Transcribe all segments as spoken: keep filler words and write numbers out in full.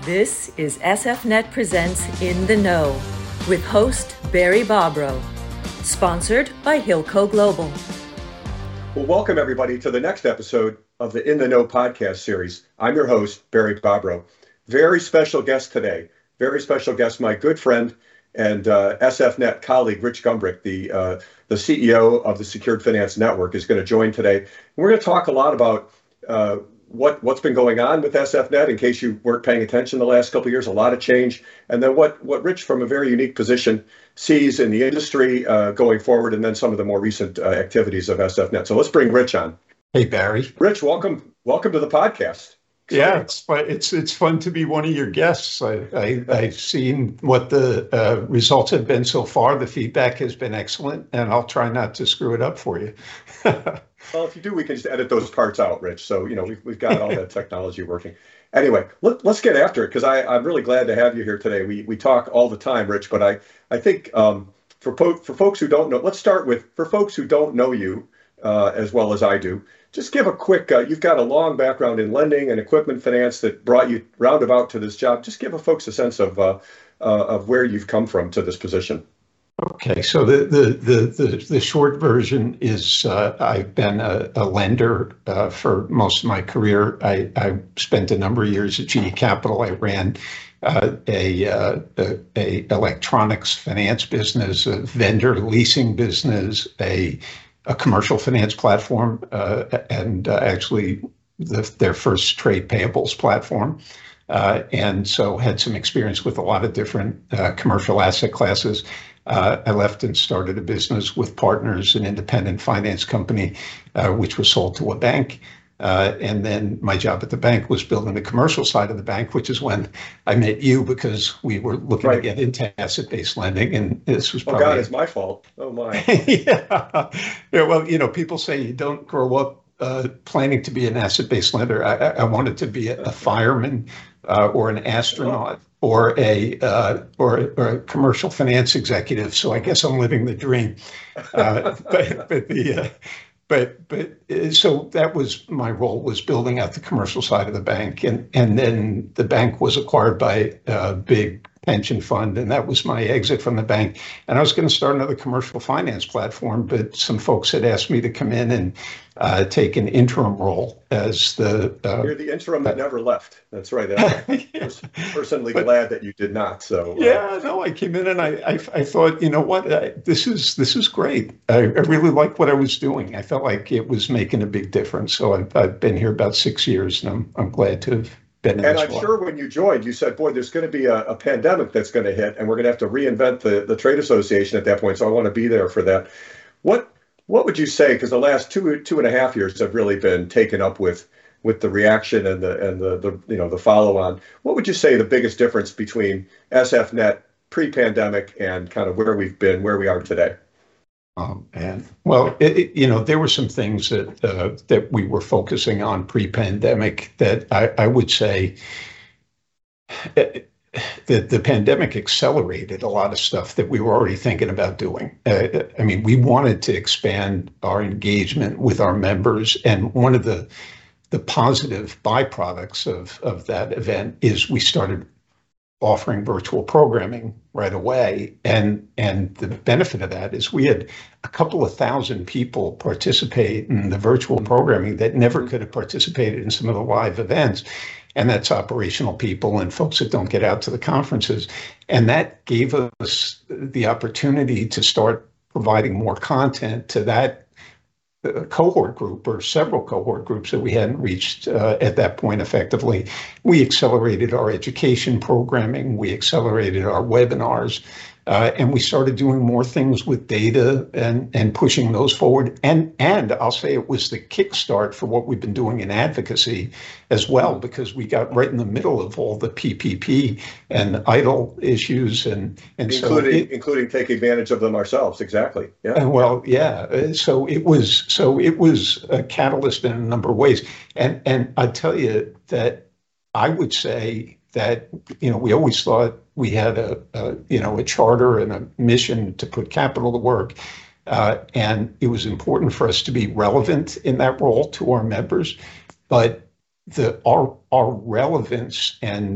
This is S F Net Presents In the Know with host Barry Bobrow, sponsored by Hilco Global. Well, welcome everybody to the next episode of the In the Know podcast series. I'm your host, Barry Bobrow. Very special guest today. Very special guest, my good friend and uh, S F Net colleague, Rich Gumbrick, the uh, the C E O of the Secured Finance Network, is going to join today. And we're going to talk a lot about uh, what, what's been going on with S F Net, in case you weren't paying attention the last couple of years, a lot of change. And then what, what Rich, from a very unique position, sees in the industry uh, going forward, and then some of the more recent uh, activities of S F Net. So let's bring Rich on. Hey, Barry. Rich, welcome welcome to the podcast. Yeah, it's fun. It's it's fun to be one of your guests. I, I I've seen what the uh, results have been so far. The feedback has been excellent, and I'll try not to screw it up for you. Well, if you do, we can just edit those parts out, Rich. So you know we've we've got all that technology working. Anyway, let, let's get after it, because I I'm really glad to have you here today. We we talk all the time, Rich, but I I think um, for po- for folks who don't know, let's start with for folks who don't know you uh, as well as I do. Just give a quick, uh, you've got a long background in lending and equipment finance that brought you roundabout to this job. Just give a folks a sense of uh, uh, of where you've come from to this position. Okay, so the the the the, the short version is uh, I've been a, a lender uh, for most of my career. I, I spent a number of years at G E Capital. I ran uh, a, uh, a a electronics finance business, a vendor leasing business, a a commercial finance platform, uh, and uh, actually the, their first trade payables platform. Uh, and so had some experience with a lot of different uh, commercial asset classes. Uh, I left and started a business with partners, an independent finance company, uh, which was sold to a bank. Uh, and then my job at the bank was building the commercial side of the bank, which is when I met you, because we were looking right. to get into asset-based lending. And this was probably— Oh, God, it's my fault. Oh, my. yeah. yeah. Well, you know, people say you don't grow up uh, planning to be an asset-based lender. I, I wanted to be a, a fireman uh, or an astronaut or a uh, or, or a commercial finance executive. So I guess I'm living the dream. Uh, but, but the uh, But but so that was my role, was building out the commercial side of the bank, and and then the bank was acquired by a big pension fund, and that was my exit from the bank. And I was going to start another commercial finance platform, but some folks had asked me to come in and uh, take an interim role as the. Uh, You're the interim that uh, never left. That's right. I'm yeah. personally but, glad that you did not. So uh, yeah, no, I came in and I I, I thought, you know what, I, this is this is great. I, I really liked what I was doing. I felt like it was making a big difference. So I've I've been here about six years, and I'm I'm glad to have been in and this I'm role. sure when you joined, you said, boy, there's going to be a, a pandemic that's going to hit, and we're going to have to reinvent the, the trade association at that point. So I want to be there for that. What what would you say? Because the last two two and a half years have really been taken up with with the reaction and the and the, the you know the follow on. What would you say the biggest difference between S F Net pre-pandemic and kind of where we've been, where we are today? Um, and well, it, it, you know, there were some things that uh, that we were focusing on pre-pandemic that I, I would say that the pandemic accelerated a lot of stuff that we were already thinking about doing. Uh, I mean, we wanted to expand our engagement with our members, and one of the the positive byproducts of of that event is we started offering virtual programming right away. And and the benefit of that is we had a couple of thousand people participate in the virtual programming that never could have participated in some of the live events. And that's operational people and folks that don't get out to the conferences. And that gave us the opportunity to start providing more content to that a cohort group, or several cohort groups that we hadn't reached uh, at that point effectively. We accelerated our education programming, we accelerated our webinars, uh, and we started doing more things with data and, and pushing those forward. And, and I'll say it was the kickstart for what we've been doing in advocacy as well, because we got right in the middle of all the P P P and idle issues. and, and Including, so it, including take advantage of them ourselves. Exactly. Yeah. Well, yeah. So it was, so it was a catalyst in a number of ways. And, and I tell you that I would say that, you know, we always thought we had a, a you know, a charter and a mission to put capital to work. Uh, and it was important for us to be relevant in that role to our members. But the our our relevance and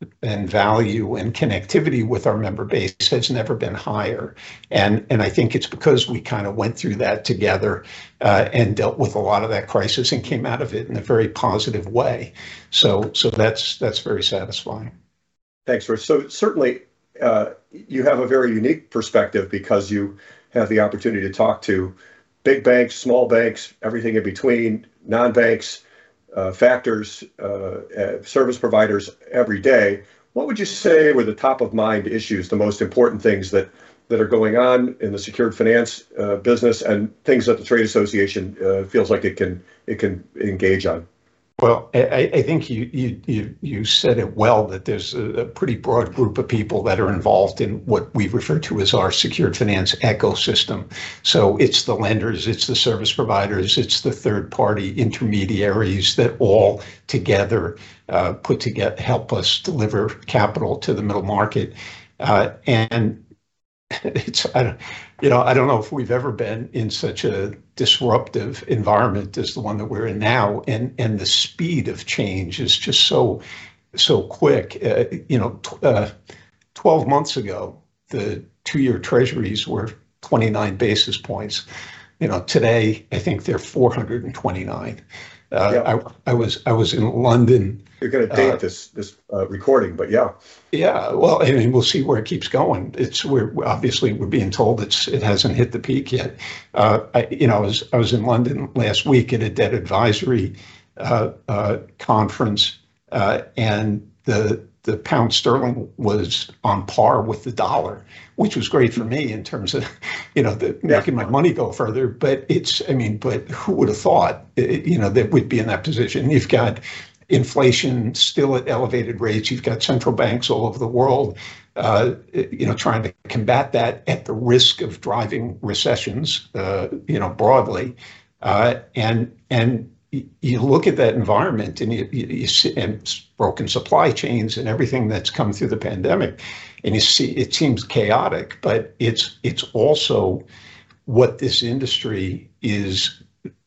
and value and connectivity with our member base has never been higher. And, and I think it's because we kind of went through that together uh, and dealt with a lot of that crisis and came out of it in a very positive way. So, so that's, that's very satisfying. Thanks, Rich. So certainly uh, you have a very unique perspective because you have the opportunity to talk to big banks, small banks, everything in between, non-banks, uh, factors, uh, uh, service providers every day. What would you say were the top of mind issues, the most important things that, that are going on in the secured finance uh, business and things that the trade association uh, feels like it can it can engage on? Well, I, I think you, you you you said it well, that there's a, a pretty broad group of people that are involved in what we refer to as our secured finance ecosystem. So it's the lenders, it's the service providers, it's the third party intermediaries that all together uh, put together help us deliver capital to the middle market. Uh, and it's, I don't, you know, I don't know if we've ever been in such a disruptive environment as the one that we're in now, and and the speed of change is just so so quick. Uh, you know, t- uh, twelve months ago, the two-year Treasuries were twenty-nine basis points. You know, today I think they're four hundred twenty-nine. Uh, yeah. I, I was I was in London. You're going to date uh, this this uh, recording, but yeah. Yeah, well, I mean, we'll see where it keeps going. It's we're obviously we're being told it's it hasn't hit the peak yet. Uh, I, you know, I was I was in London last week at a debt advisory uh, uh, conference, uh, and the the pound sterling was on par with the dollar, which was great for me in terms of, you know, the, yeah. making my money go further. But it's, I mean, but who would have thought, you know, that we'd be in that position? You've got inflation still at elevated rates. You've got central banks all over the world, uh, you know, trying to combat that at the risk of driving recessions, uh, you know, broadly. Uh, and and you look at that environment and you, you, you see and broken supply chains and everything that's come through the pandemic, and you see it seems chaotic, but it's it's also what this industry is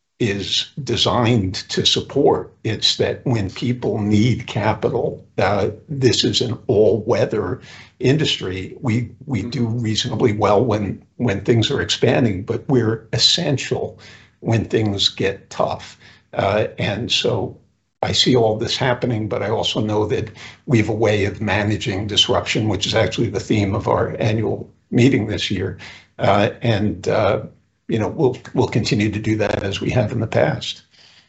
is designed to support. It's that when people need capital, uh, this is an all-weather industry. We we do reasonably well when when things are expanding, but we're essential when things get tough. Uh, and so I see all this happening, but I also know that we have a way of managing disruption, which is actually the theme of our annual meeting this year. Uh, and uh, you know, we'll we'll continue to do that as we have in the past.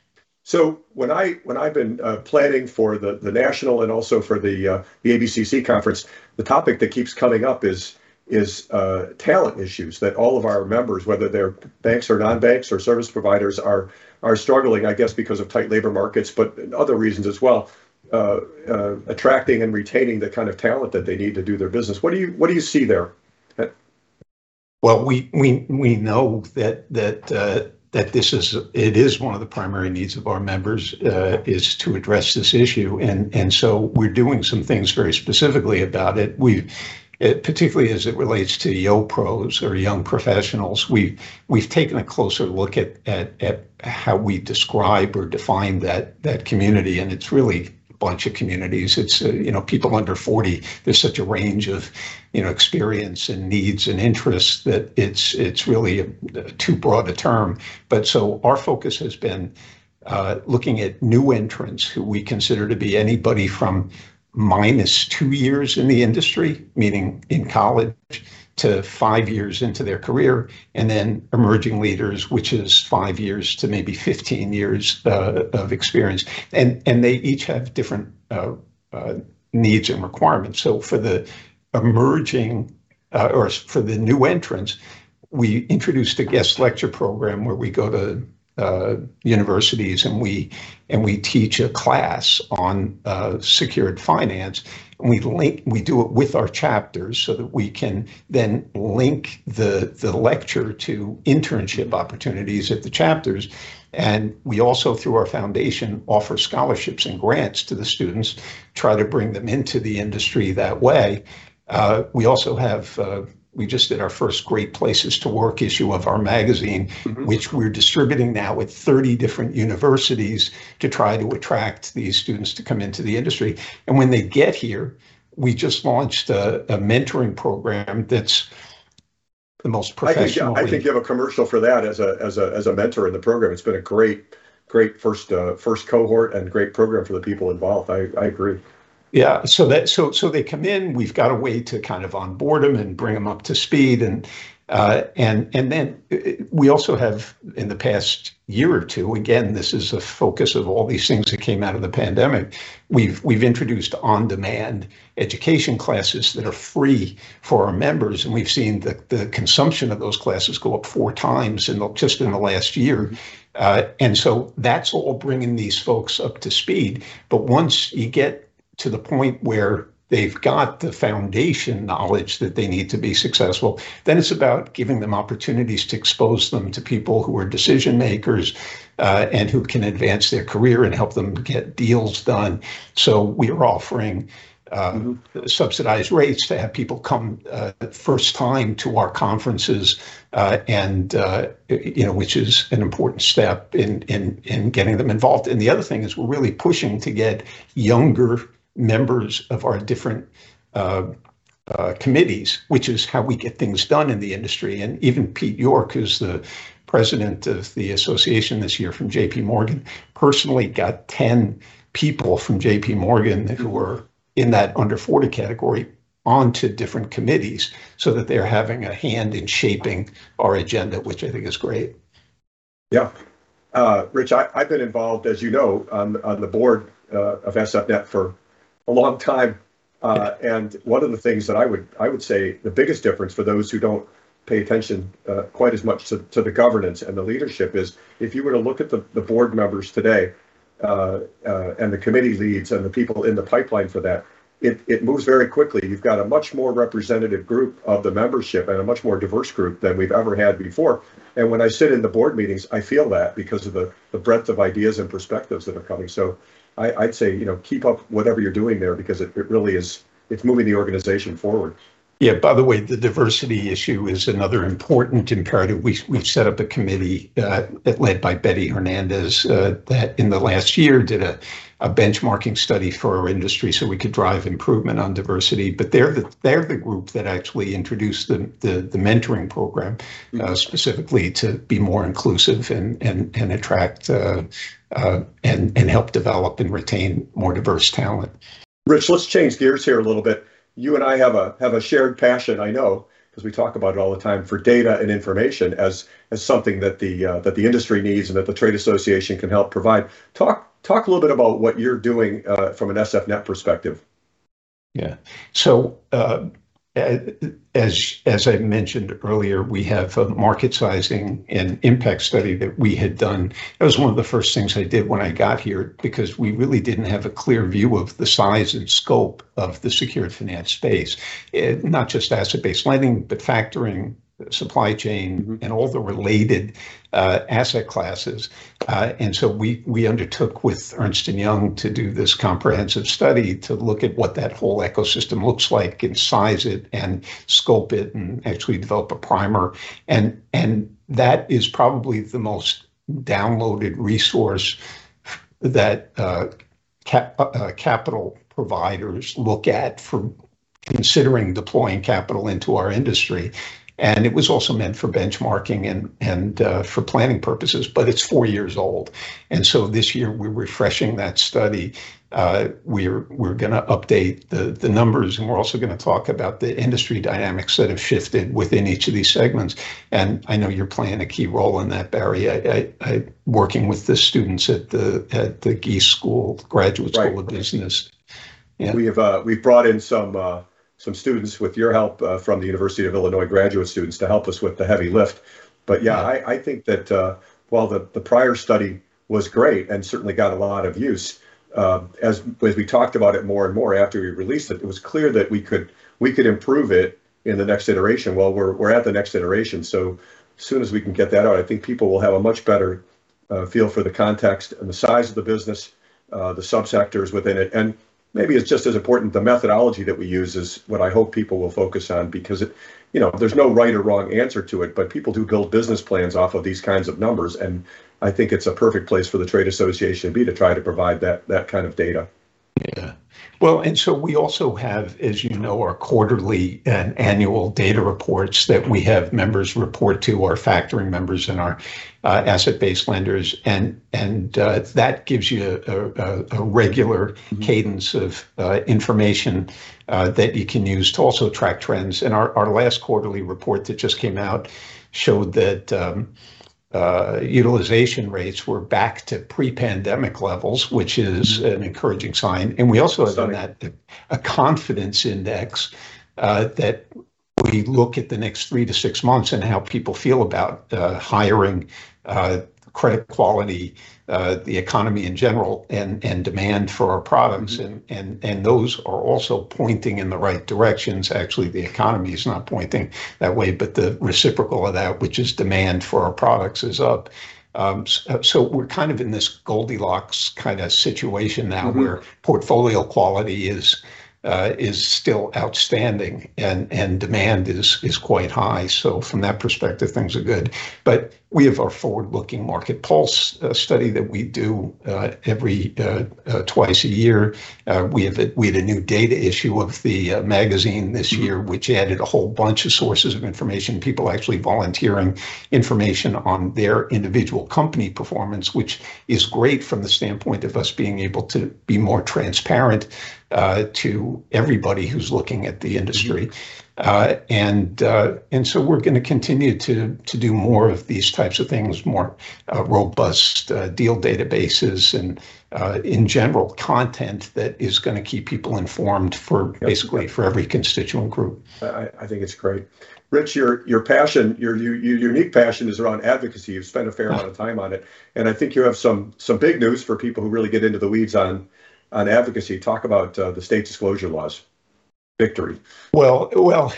So when I when I've been uh, planning for the, the national and also for the uh, the A B C C conference, the topic that keeps coming up is is uh, talent issues that all of our members, whether they're banks or non-banks or service providers, are are struggling, I guess, because of tight labor markets, but other reasons as well, uh, uh, attracting and retaining the kind of talent that they need to do their business. What do you what do you see there? Well, we we we know that that uh, that this is it is one of the primary needs of our members uh, is to address this issue, and and so we're doing some things very specifically about it. We've It, particularly as it relates to Y O Pros or young professionals, we we've taken a closer look at, at at how we describe or define that that community, and it's really a bunch of communities. It's uh, you know people under forty. There's such a range of you know experience and needs and interests that it's it's really a, a too broad a term. But so our focus has been uh, looking at new entrants who we consider to be anybody from minus two years in the industry, meaning in college, to five years into their career, and then emerging leaders, which is five years to maybe fifteen years uh, of experience. And, and they each have different uh, uh, needs and requirements. So for the emerging, uh, or for the new entrants, we introduced a guest lecture program where we go to Uh, universities and we and we teach a class on uh, secured finance. And we link we do it with our chapters so that we can then link the the lecture to internship opportunities at the chapters. And we also, through our foundation, offer scholarships and grants to the students, try to bring them into the industry that way. Uh, we also have uh, we just did our first Great Places to Work issue of our magazine, mm-hmm. which we're distributing now at thirty different universities to try to attract these students to come into the industry. And when they get here, we just launched a, a mentoring program that's the most professional. I think, I think you have a commercial for that as a as a as a mentor in the program. It's been a great, great first uh, first cohort and great program for the people involved. I, I agree. Yeah, so that so so they come in. We've got a way to kind of onboard them and bring them up to speed, and uh, and and then we also have in the past year or two. Again, this is a focus of all these things that came out of the pandemic. We've we've introduced on-demand education classes that are free for our members, and we've seen the the consumption of those classes go up four times in the, just in the last year. Uh, and so that's all bringing these folks up to speed. But once you get to the point where they've got the foundation knowledge that they need to be successful, then it's about giving them opportunities to expose them to people who are decision makers uh, and who can advance their career and help them get deals done. So we are offering uh, mm-hmm. subsidized rates to have people come uh, first time to our conferences, uh, and uh, you know, which is an important step in in in getting them involved. And the other thing is we're really pushing to get younger members of our different uh, uh, committees, which is how we get things done in the industry. And even Pete York, who's the president of the association this year from J P Morgan, personally got ten people from J P Morgan who were in that under forty category onto different committees so that they're having a hand in shaping our agenda, which I think is great. Yeah. Uh, Rich, I, I've been involved, as you know, on, on the board uh, of S F Net for a long time. Uh, and one of the things that I would I would say the biggest difference for those who don't pay attention uh, quite as much to, to the governance and the leadership is if you were to look at the, the board members today uh, uh, and the committee leads and the people in the pipeline for that, it, it moves very quickly. You've got a much more representative group of the membership and a much more diverse group than we've ever had before. And when I sit in the board meetings, I feel that because of the, the breadth of ideas and perspectives that are coming. So I, I'd say, you know, keep up whatever you're doing there because it, it really is, it's moving the organization forward. Yeah, by the way, the diversity issue is another important imperative. We, we've set up a committee uh, led by Betty Hernandez uh, that in the last year did a, a benchmarking study for our industry so we could drive improvement on diversity. But they're the, they're the group that actually introduced the, the, the mentoring program uh, specifically to be more inclusive and, and, and attract uh, uh, and, and help develop and retain more diverse talent. Rich, let's change gears here a little bit. You and I have a have a shared passion, I know, because we talk about it all the time, for data and information as as something that the uh, that the industry needs and that the trade association can help provide. Talk talk a little bit about what you're doing uh, from an S F Net perspective. Yeah. So uh, as as I mentioned earlier, we have a market sizing and impact study that we had done. That was one of the first things I did when I got here because we really didn't have a clear view of the size and scope of the secured finance space, it, not just asset-based lending, but factoring, supply chain, mm-hmm. and all the related uh, asset classes. Uh, and so we we undertook with Ernst and Young to do this comprehensive study to look at what that whole ecosystem looks like and size it and scope it and actually develop a primer. And, and that is probably the most downloaded resource that uh, cap, uh, capital providers look at for considering deploying capital into our industry. And it was also meant for benchmarking and, and uh, for planning purposes, but it's four years old. And so this year we're refreshing that study. Uh, we're we're going to update the, the numbers, and we're also going to talk about the industry dynamics that have shifted within each of these segments. And I know you're playing a key role in that, Barry. I, I, I working with the students at the at the Gies School, Graduate School right. of Business. Yeah. We have uh, we've brought in some uh, some students with your help uh, from the University of Illinois graduate students to help us with the heavy lift. But yeah, yeah. I, I think that uh, while the, the prior study was great and certainly got a lot of use, uh, as as we talked about it more and more after we released it, it was clear that we could we could improve it in the next iteration. Well, we're we're at the next iteration, so as soon as we can get that out, I think people will have a much better uh, feel for the context and the size of the business, uh, the subsectors within it, and maybe it's just as important. The methodology that we use is what I hope people will focus on, because it, you know, there's no right or wrong answer to it, but people do build business plans off of these kinds of numbers. And I think it's a perfect place for the trade association to be, to try to provide that that kind of data. Yeah. Well, and so we also have, as you know, our quarterly and annual data reports that we have members report to, our factoring members and our uh, asset-based lenders, and and uh, that gives you a, a, a regular mm-hmm. cadence of uh, information uh, that you can use to also track trends. And our, our last quarterly report that just came out showed that um, Uh, utilization rates were back to pre-pandemic levels, which is an encouraging sign. And we also have in that a confidence index uh, that we look at the next three to six months and how people feel about uh, hiring, uh, credit quality, uh, the economy in general, and and demand for our products, and and and those are also pointing in the right directions. Actually, the economy is not pointing that way, but the reciprocal of that, which is demand for our products, is up. Um, so, so we're kind of in this Goldilocks kind of situation now, mm-hmm. where portfolio quality is uh, is still outstanding, and and demand is is quite high. So from that perspective, things are good. But we have our forward-looking market pulse uh, study that we do uh, every uh, uh, twice a year. Uh, we have a, we had a new data issue of the uh, magazine this year, which added a whole bunch of sources of information. People actually volunteering information on their individual company performance, which is great from the standpoint of us being able to be more transparent uh, to everybody who's looking at the industry. Mm-hmm. Uh, and uh, and so we're going to continue to to do more of these types of things, more uh, robust uh, deal databases, and uh, in general content that is going to keep people informed for basically yep. for every constituent group. I, I think it's great. Rich, your your passion, your, your your unique passion is around advocacy. You've spent a fair amount of time on it, and I think you have some some big news for people who really get into the weeds on on advocacy. Talk about uh, the state disclosure laws. Victory. Well, well,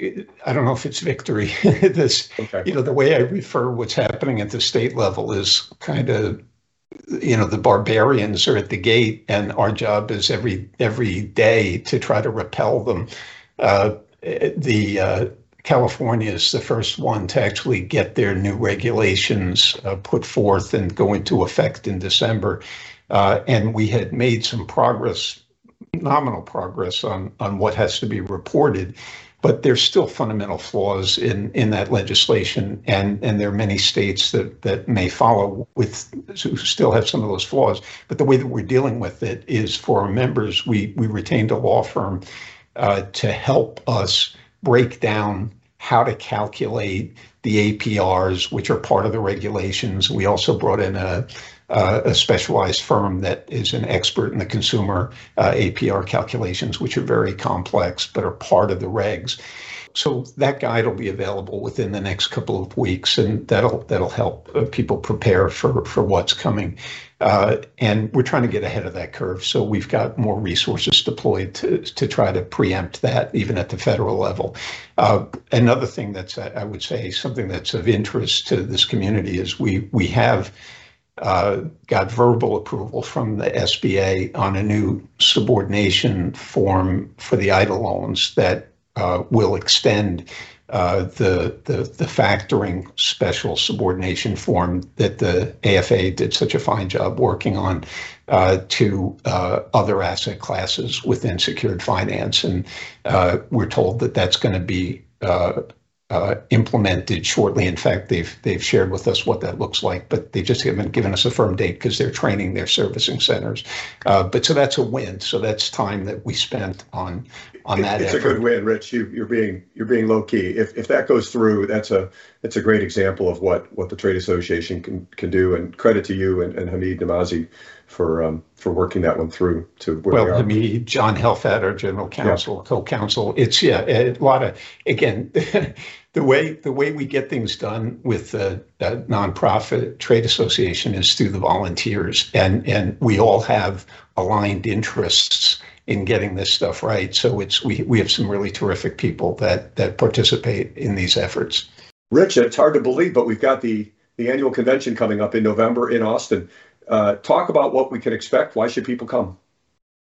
I don't know if it's victory. this, okay. You know, the way I refer what's happening at the state level is kind of, you know, the barbarians are at the gate, and our job is every every day to try to repel them. Uh, the uh, California is the first one to actually get their new regulations uh, put forth and go into effect in December, uh, and we had made some progress. Nominal progress on on what has to be reported, but there's still fundamental flaws in in that legislation, and and there are many states that that may follow with who still have some of those flaws. But the way that we're dealing with it is, for our members, we we retained a law firm uh, to help us break down how to calculate the A P Rs, which are part of the regulations. We also brought in a Uh, a specialized firm that is an expert in the consumer uh, A P R calculations, which are very complex, but are part of the regs. So that guide will be available within the next couple of weeks, and that'll that'll help uh, people prepare for, for what's coming. Uh, and we're trying to get ahead of that curve. So we've got more resources deployed to, to try to preempt that, even at the federal level. Uh, another thing that's, I would say, something that's of interest to this community is we we have Uh, got verbal approval from the S B A on a new subordination form for the I D L loans that uh, will extend uh, the, the the factoring special subordination form that the A F A did such a fine job working on uh, to uh, other asset classes within secured finance, and uh, we're told that that's going to be uh, Uh, implemented shortly. In fact, they've they've shared with us what that looks like, but they just haven't given us a firm date because they're training their servicing centers. Uh, but so that's a win. So that's time that we spent on on it, that. It's effort. a good win, Rich. You, you're being you're being low key. If if that goes through, that's a it's a great example of what what the trade association can can do. And credit to you and, and Hamid Namazi for um, for working that one through to where well, we are. Hamid, John Helfat, our general counsel, yeah. co-counsel. It's yeah, a lot of again. The way the way we get things done with the uh, nonprofit trade association is through the volunteers, and and we all have aligned interests in getting this stuff right. So it's we we have some really terrific people that that participate in these efforts. Rich, it's hard to believe, but we've got the the annual convention coming up in November in Austin. Uh, talk about what we can expect. Why should people come?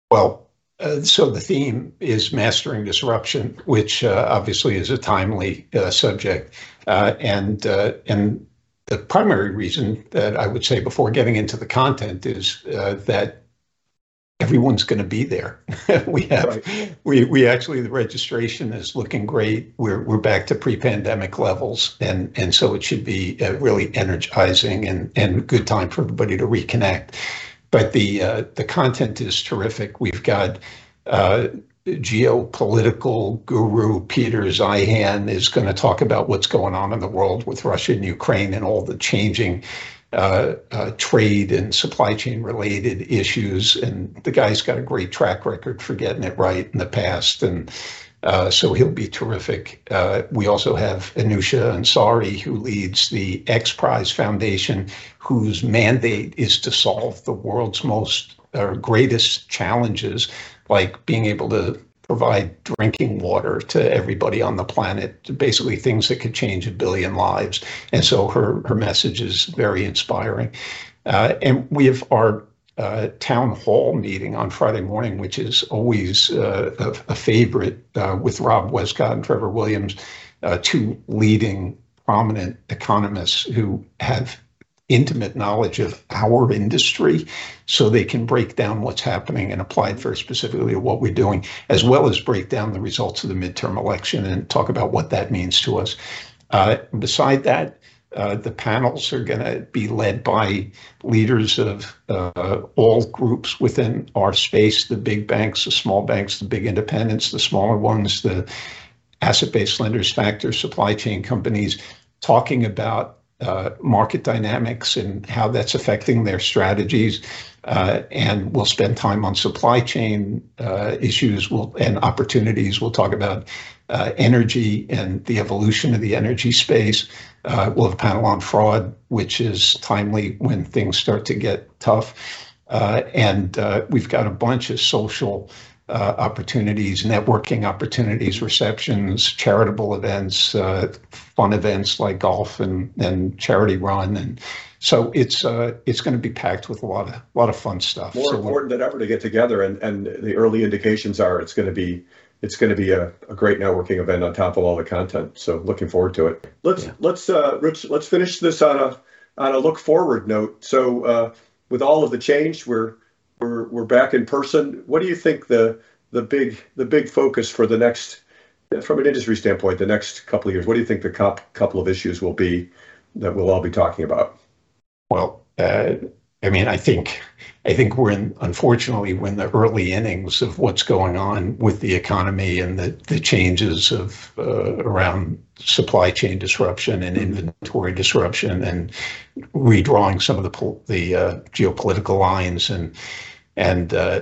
Well, uh, so the theme is mastering disruption, which uh, obviously is a timely uh, subject, uh, and uh, and the primary reason that I would say before getting into the content is uh, that everyone's going to be there. we have, right. we we actually the registration is looking great. We're we're back to pre-pandemic levels, and and so it should be uh, really energizing and and good time for everybody to reconnect. But the uh, the content is terrific. We've got uh, geopolitical guru Peter Zeihan is going to talk about what's going on in the world with Russia and Ukraine and all the changing uh, uh, trade and supply chain related issues. And the guy's got a great track record for getting it right in the past. And uh, so he'll be terrific. Uh, we also have Anousheh Ansari, who leads the X Prize Foundation, whose mandate is to solve the world's most uh, greatest challenges, like being able to provide drinking water to everybody on the planet, basically things that could change a billion lives. And so her, her message is very inspiring. Uh, and we have our uh, town hall meeting on Friday morning, which is always uh, a, a favorite uh, with Rob Westcott and Trevor Williams, uh, two leading prominent economists who have intimate knowledge of our industry, so they can break down what's happening and apply it very specifically to what we're doing, as well as break down the results of the midterm election and talk about what that means to us. Uh, beside that, uh, the panels are going to be led by leaders of uh, all groups within our space, the big banks, the small banks, the big independents, the smaller ones, the asset-based lenders, factors, supply chain companies, talking about Uh, market dynamics and how that's affecting their strategies. Uh, and we'll spend time on supply chain uh, issues we'll, and opportunities. We'll talk about uh, energy and the evolution of the energy space. Uh, we'll have a panel on fraud, which is timely when things start to get tough. Uh, and uh, we've got a bunch of social Uh, opportunities, networking opportunities, receptions, charitable events, uh, fun events like golf and, and charity run, and so it's uh, it's going to be packed with a lot of a lot of fun stuff. More so important than ever to get together, and and the early indications are it's going to be it's going to be a, a great networking event on top of all the content. So looking forward to it. Let's yeah. let's uh, Rich, let's finish this on a on a look forward note. So uh, with all of the change, we're we're we're back in person. What do you think the the big the big focus for the next, from an industry standpoint, the next couple of years? What do you think the cop, couple of issues will be that we'll all be talking about? Well, uh, I mean, I think I think we're in, unfortunately, we're in the early innings of what's going on with the economy and the, the changes of uh, around supply chain disruption and inventory disruption and redrawing some of the the uh, geopolitical lines and and uh,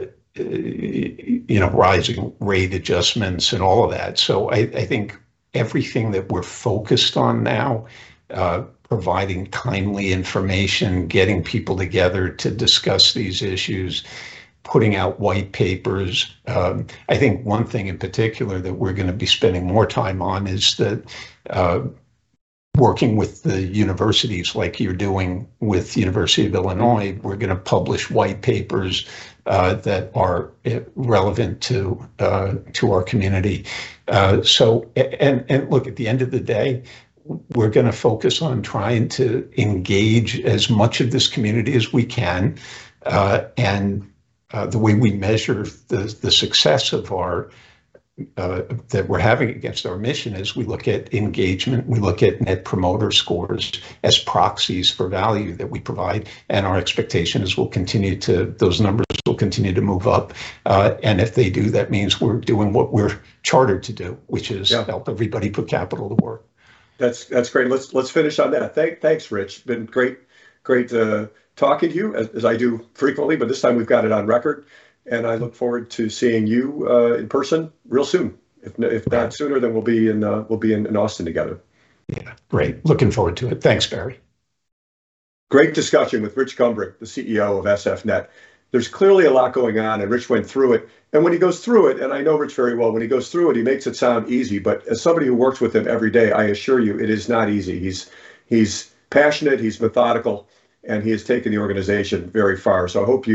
you know, rising rate adjustments and all of that. So I, I think everything that we're focused on now, uh, providing timely information, getting people together to discuss these issues, putting out white papers. Um, I think one thing in particular that we're going to be spending more time on is that uh, working with the universities like you're doing with University of Illinois, we're going to publish white papers uh, that are relevant to uh, to our community. Uh, so, and, and look, at the end of the day, we're going to focus on trying to engage as much of this community as we can. Uh, and uh, the way we measure the, the success of our Uh, that we're having against our mission is we look at engagement, we look at net promoter scores as proxies for value that we provide, and our expectation is we'll continue to, those numbers will continue to move up. Uh, and if they do, that means we're doing what we're chartered to do, which is yeah. help everybody put capital to work. That's that's great. Let's let's finish on that. Thank, thanks, Rich. Been great, great uh, talking to you, as, as I do frequently, but this time we've got it on record. And I look forward to seeing you uh, in person real soon. If if not sooner, then we'll be in uh, we'll be in, in Austin together. Yeah, great. Looking forward to it. Thanks, Barry. Great discussion with Rich Gumbrick, the C E O of S F Net. There's clearly a lot going on, and Rich went through it. And when he goes through it, and I know Rich very well, when he goes through it, he makes it sound easy. But as somebody who works with him every day, I assure you, it is not easy. He's he's passionate, he's methodical, and he has taken the organization very far. So I hope you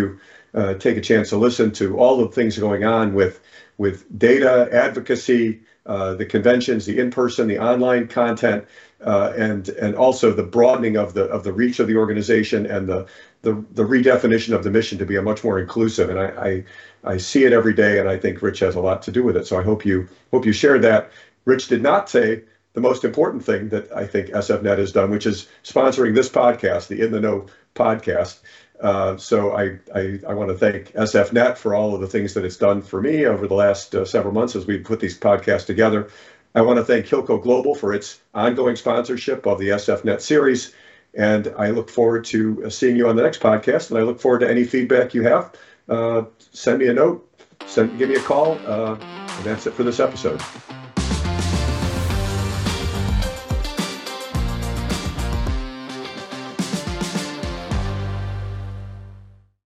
uh, take a chance to listen to all the things going on with with data advocacy, uh, the conventions, the in-person, the online content, uh, and and also the broadening of the of the reach of the organization and the the, the redefinition of the mission to be a much more inclusive. And I, I I see it every day, and I think Rich has a lot to do with it. So I hope you hope you share that. Rich did not say the most important thing that I think S F Net has done, which is sponsoring this podcast, the In the Know podcast. Uh, so I, I, I want to thank S F Net for all of the things that it's done for me over the last uh, several months as we put these podcasts together. I want to thank Hilco Global for its ongoing sponsorship of the S F Net series. And I look forward to seeing you on the next podcast. And I look forward to any feedback you have. Uh, send me a note, send, give me a call. Uh, and that's it for this episode.